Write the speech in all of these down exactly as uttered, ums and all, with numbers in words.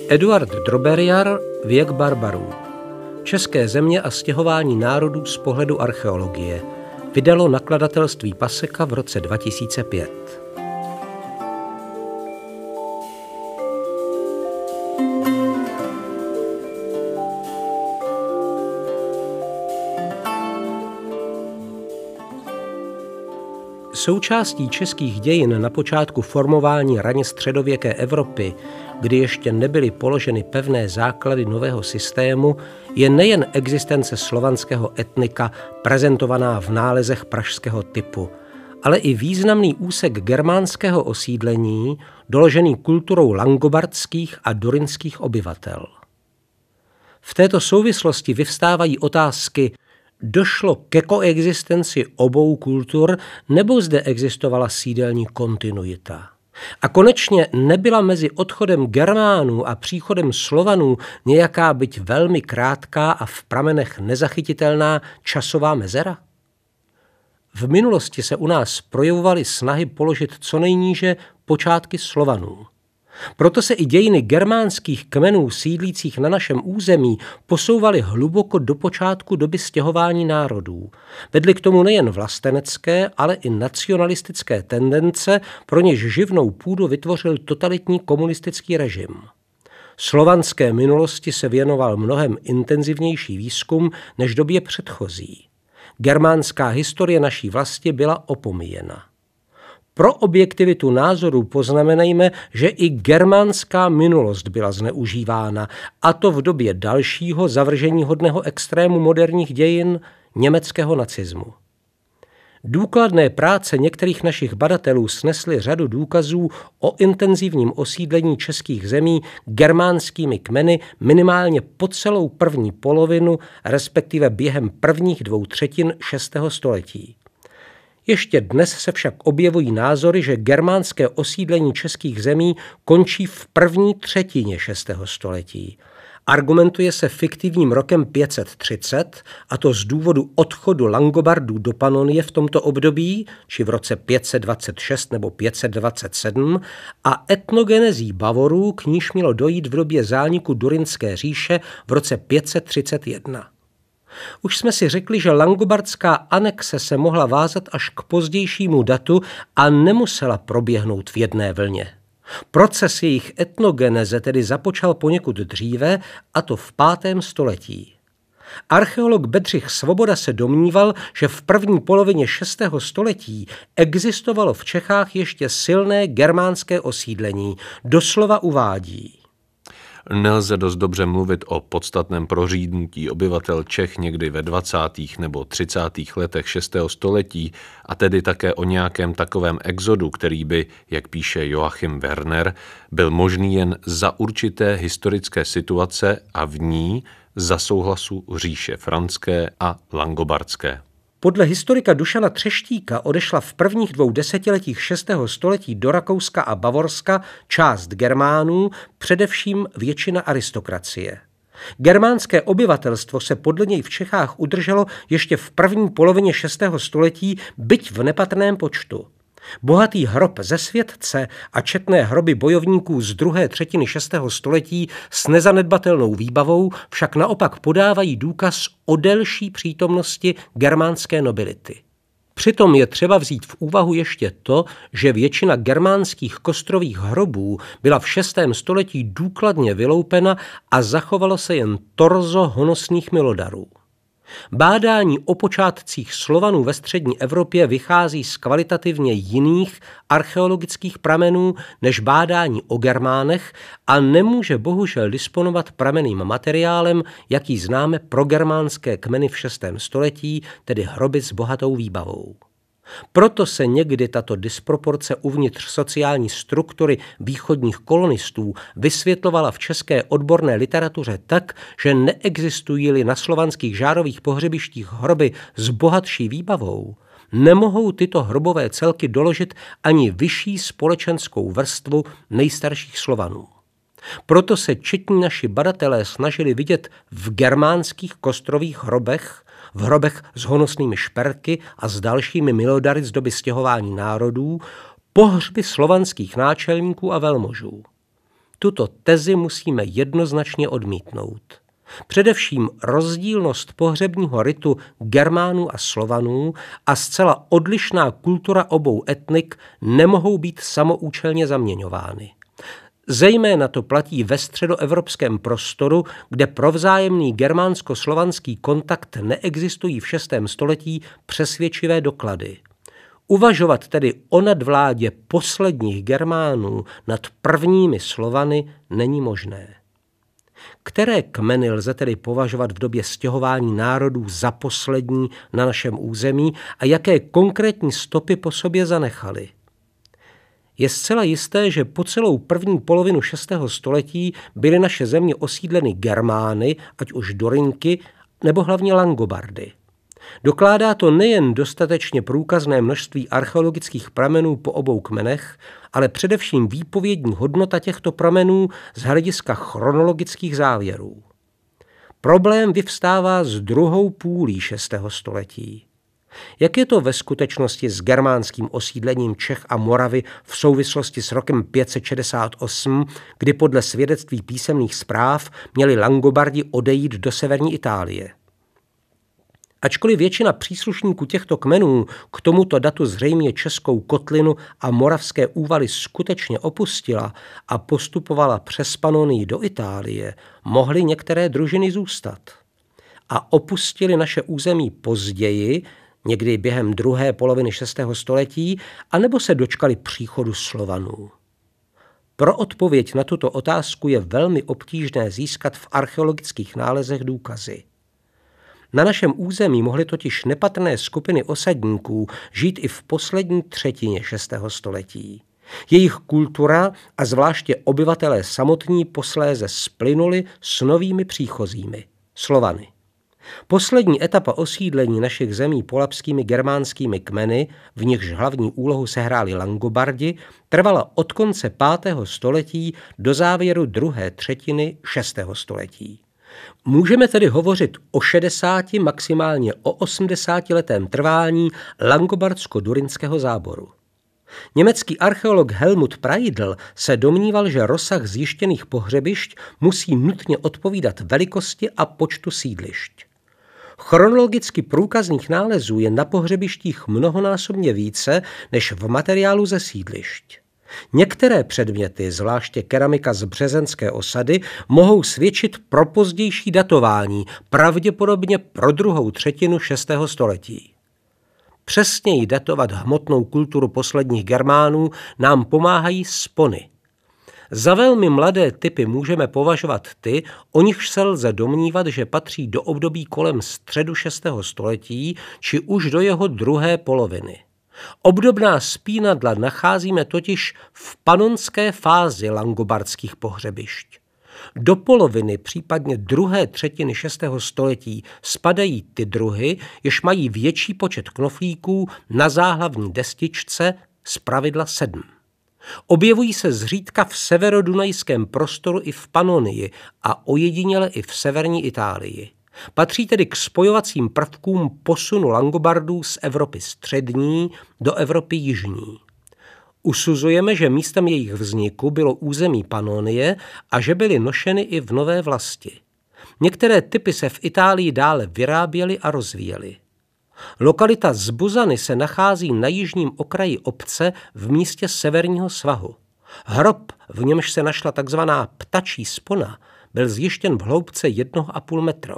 Eduard Droberiar, Věk barbarů. České země a stěhování národů z pohledu archeologie. Vydalo nakladatelství Paseka v roce dva tisíce pět. Součástí českých dějin na počátku formování raně středověké Evropy, kdy ještě nebyly položeny pevné základy nového systému, je nejen existence slovanského etnika prezentovaná v nálezech pražského typu, ale i významný úsek germánského osídlení, doložený kulturou langobardských a dorinských obyvatel. V této souvislosti vyvstávají otázky: došlo ke koexistenci obou kultur, nebo zde existovala sídelní kontinuita? A konečně nebyla mezi odchodem Germánů a příchodem Slovanů nějaká byť velmi krátká a v pramenech nezachytitelná časová mezera? V minulosti se u nás projevovaly snahy položit co nejníže počátky Slovanů. Proto se i dějiny germánských kmenů sídlících na našem území posouvaly hluboko do počátku doby stěhování národů. Vedly k tomu nejen vlastenecké, ale i nacionalistické tendence, pro něž živnou půdu vytvořil totalitní komunistický režim. Slovanské minulosti se věnoval mnohem intenzivnější výzkum než době předchozí. Germánská historie naší vlasti byla opomíjena. Pro objektivitu názorů poznamenejme, že i germánská minulost byla zneužívána, a to v době dalšího zavrženíhodného extrému moderních dějin, německého nacismu. Důkladné práce některých našich badatelů snesly řadu důkazů o intenzivním osídlení českých zemí germánskými kmeny minimálně po celou první polovinu, respektive během prvních dvou třetin šestého století. Ještě dnes se však objevují názory, že germánské osídlení českých zemí končí v první třetině šestého století. Argumentuje se fiktivním rokem pět set třicet, a to z důvodu odchodu Langobardů do Panonie v tomto období, či v roce pět set dvacet šest nebo pět set dvacet sedm, a etnogenezí Bavorů, k níž mělo dojít v době zániku Durynské říše v roce pět set třicet jedna. Už jsme si řekli, že langobardská anexe se mohla vázat až k pozdějšímu datu a nemusela proběhnout v jedné vlně. Proces jejich etnogeneze tedy započal poněkud dříve, a to v pátém století. Archeolog Bedřich Svoboda se domníval, že v první polovině šestého století existovalo v Čechách ještě silné germánské osídlení, doslova uvádí: Nelze dost dobře mluvit o podstatném prořídnutí obyvatel Čech někdy ve dvacátých nebo třicátých letech šestého století, a tedy také o nějakém takovém exodu, který by, jak píše Joachim Werner, byl možný jen za určité historické situace a v ní za souhlasu říše franské a langobardské. Podle historika Dušana Třeštíka odešla v prvních dvou desetiletích šestého století do Rakouska a Bavorska část Germánů, především většina aristokracie. Germánské obyvatelstvo se podle něj v Čechách udrželo ještě v první polovině šestého století, byť v nepatrném počtu. Bohatý hrob ze Světce a četné hroby bojovníků z druhé třetiny šestého století s nezanedbatelnou výbavou však naopak podávají důkaz o delší přítomnosti germánské nobility. Přitom je třeba vzít v úvahu ještě to, že většina germánských kostrových hrobů byla v šestém století důkladně vyloupena a zachovalo se jen torzo honosných milodarů. Bádání o počátcích Slovanů ve střední Evropě vychází z kvalitativně jiných archeologických pramenů než bádání o Germánech a nemůže bohužel disponovat pramenným materiálem, jaký známe pro germánské kmeny v šestém století, tedy hroby s bohatou výbavou. Proto se někdy tato disproporce uvnitř sociální struktury východních kolonistů vysvětlovala v české odborné literatuře tak, že neexistují-li na slovanských žárových pohřebištích hroby s bohatší výbavou, nemohou tyto hrobové celky doložit ani vyšší společenskou vrstvu nejstarších Slovanů. Proto se četní naši badatelé snažili vidět v germánských kostrových hrobech, v hrobech s honosnými šperky a s dalšími milodary z doby stěhování národů, pohřby slovanských náčelníků a velmožů. Tuto tezi musíme jednoznačně odmítnout. Především rozdílnost pohřebního ritu Germánů a Slovanů a zcela odlišná kultura obou etnik nemohou být samoučelně zaměňovány. Zejména to platí ve středoevropském prostoru, kde pro vzájemný germánsko-slovanský kontakt neexistují v šestém století přesvědčivé doklady. Uvažovat tedy o nadvládě posledních Germánů nad prvními Slovany není možné. Které kmeny lze tedy považovat v době stěhování národů za poslední na našem území a jaké konkrétní stopy po sobě zanechali? Je zcela jisté, že po celou první polovinu šestého století byly naše země osídleny Germány, ať už Dorinky, nebo hlavně Langobardy. Dokládá to nejen dostatečně průkazné množství archeologických pramenů po obou kmenech, ale především výpovědní hodnota těchto pramenů z hlediska chronologických závěrů. Problém vyvstává z druhou půlí šestého století. Jak je to ve skutečnosti s germánským osídlením Čech a Moravy v souvislosti s rokem pět set šedesát osm, kdy podle svědectví písemných zpráv měli Langobardi odejít do severní Itálie? Ačkoliv většina příslušníků těchto kmenů k tomuto datu zřejmě Českou kotlinu a moravské úvaly skutečně opustila a postupovala přes Panonii do Itálie, mohly některé družiny zůstat. A opustili naše území později, někdy během druhé poloviny šestého století, anebo se dočkali příchodu Slovanů. Pro odpověď na tuto otázku je velmi obtížné získat v archeologických nálezech důkazy. Na našem území mohly totiž nepatrné skupiny osadníků žít i v poslední třetině šestého století. Jejich kultura a zvláště obyvatelé samotní posléze splynuli s novými příchozími, Slovany. Poslední etapa osídlení našich zemí polabskými germánskými kmeny, v nichž hlavní úlohu sehráli Langobardi, trvala od konce pátého století do závěru druhé třetiny šestého století. Můžeme tedy hovořit o šedesáti, maximálně o osmdesátiletém trvání langobardsko-durinského záboru. Německý archeolog Helmut Praidl se domníval, že rozsah zjištěných pohřebišť musí nutně odpovídat velikosti a počtu sídlišť. Chronologicky průkazných nálezů je na pohřebištích mnohonásobně více než v materiálu ze sídlišť. Některé předměty, zvláště keramika z březenské osady, mohou svědčit pro pozdější datování, pravděpodobně pro druhou třetinu šestého století. Přesněji datovat hmotnou kulturu posledních Germánů nám pomáhají spony. Za velmi mladé typy můžeme považovat ty, o nichž se lze domnívat, že patří do období kolem středu šestého století či už do jeho druhé poloviny. Obdobná spínadla nacházíme totiž v panonské fázi langobardských pohřebišť. Do poloviny, případně druhé třetiny šestého století spadají ty druhy, jež mají větší počet knoflíků na záhlavní destičce, zpravidla sedm. Objevují se zřídka v severodunajském prostoru i v Panonii a ojediněle i v severní Itálii. Patří tedy k spojovacím prvkům posunu Langobardů z Evropy střední do Evropy jižní. Usuzujeme, že místem jejich vzniku bylo území Panonie a že byly nošeny i v Nové vlasti. Některé typy se v Itálii dále vyráběly a rozvíjely. Lokalita Zbuzany se nachází na jižním okraji obce v místě severního svahu. Hrob, v němž se našla takzvaná ptačí spona, byl zjištěn v hloubce jednoho a půl metru.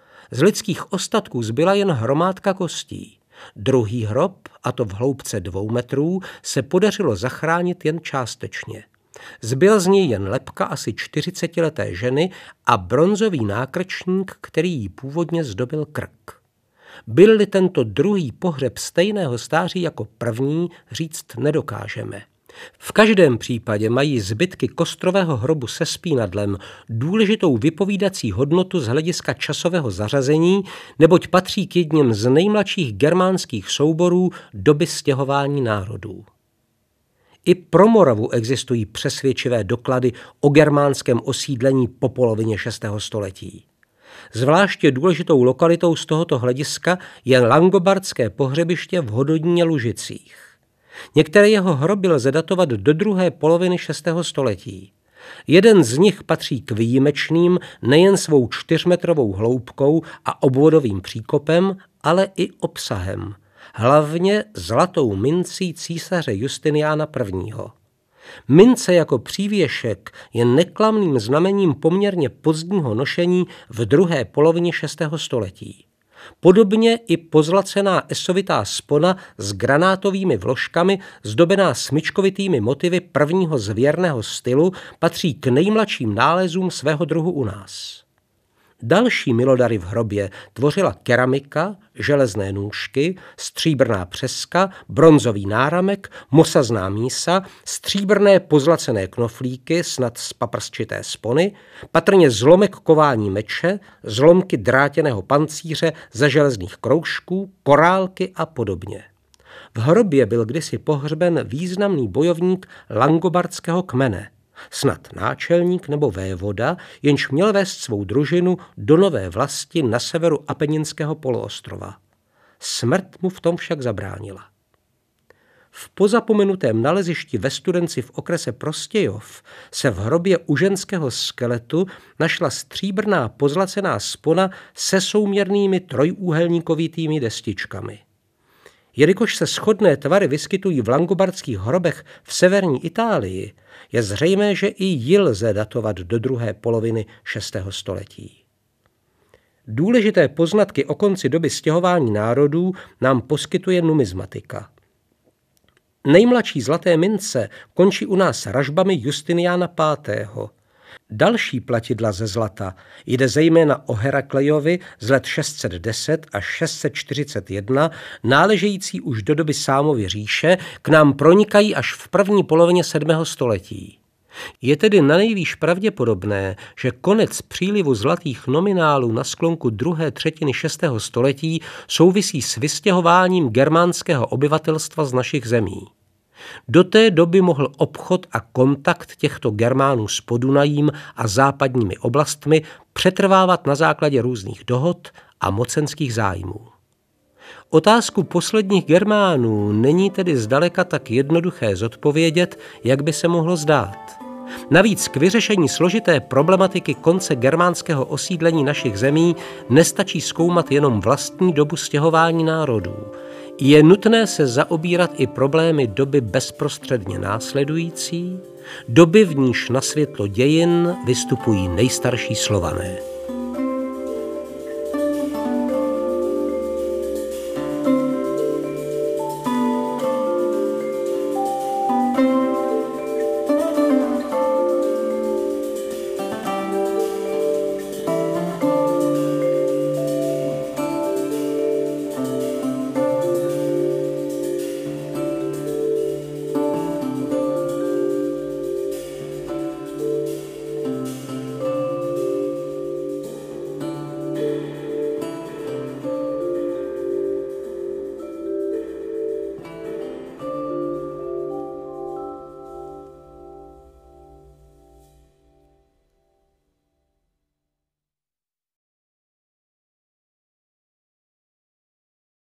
Z lidských ostatků zbyla jen hromádka kostí. Druhý hrob, a to v hloubce dvou metrů, se podařilo zachránit jen částečně. Zbyl z něj jen lebka asi čtyřicetileté ženy a bronzový nákrčník, který jí původně zdobil krk. Byl-li tento druhý pohřeb stejného stáří jako první, říct nedokážeme. V každém případě mají zbytky kostrového hrobu se spínadlem důležitou vypovídací hodnotu z hlediska časového zařazení, neboť patří k jedním z nejmladších germánských souborů doby stěhování národů. I pro Moravu existují přesvědčivé doklady o germánském osídlení po polovině šestého století. Zvláště důležitou lokalitou z tohoto hlediska je langobardské pohřebiště v Hodoníně Lužicích. Některé jeho hroby lze datovat do druhé poloviny šestého století. Jeden z nich patří k výjimečným nejen svou čtyřmetrovou hloubkou a obvodovým příkopem, ale i obsahem. Hlavně zlatou mincí císaře Justiniana prvního. Mince jako přívěšek je neklamným znamením poměrně pozdního nošení v druhé polovině šestého století. Podobně i pozlacená esovitá spona s granátovými vložkami, zdobená smyčkovitými motivy prvního zvěrného stylu, patří k nejmladším nálezům svého druhu u nás. Další milodary v hrobě tvořila keramika, železné nůžky, stříbrná přeska, bronzový náramek, mosazná mísa, stříbrné pozlacené knoflíky, snad z paprsčité spony, patrně zlomek kování meče, zlomky drátěného pancíře ze železných kroužků, korálky a podobně. V hrobě byl kdysi pohřben významný bojovník langobardského kmene, snad náčelník nebo vévoda, jenž měl vést svou družinu do nové vlasti na severu Apeninského poloostrova. Smrt mu v tom však zabránila. V pozapomenutém nalezišti ve Studenci v okrese Prostějov se v hrobě u ženského skeletu našla stříbrná pozlacená spona se souměrnými trojúhelníkovitými destičkami. Jelikož se shodné tvary vyskytují v langobardských hrobech v severní Itálii, je zřejmé, že i ji lze datovat do druhé poloviny šestého století. Důležité poznatky o konci doby stěhování národů nám poskytuje numizmatika. Nejmladší zlaté mince končí u nás ražbami Justiniana pátého. Další platidla ze zlata, jde zejména o Heraklejovi z let šest set deset až šest set čtyřicet jedna, náležející už do doby Sámovy říše, k nám pronikají až v první polovině sedmého století. Je tedy nanejvýš pravděpodobné, že konec přílivu zlatých nominálů na sklonku druhé třetiny šestého století souvisí s vystěhováním germánského obyvatelstva z našich zemí. Do té doby mohl obchod a kontakt těchto Germánů s Podunajím a západními oblastmi přetrvávat na základě různých dohod a mocenských zájmů. Otázku posledních Germánů není tedy zdaleka tak jednoduché zodpovědět, jak by se mohlo zdát. Navíc k vyřešení složité problematiky konce germánského osídlení našich zemí nestačí zkoumat jenom vlastní dobu stěhování národů. Je nutné se zaobírat i problémy doby bezprostředně následující, doby, v níž na světlo dějin vystupují nejstarší Slované.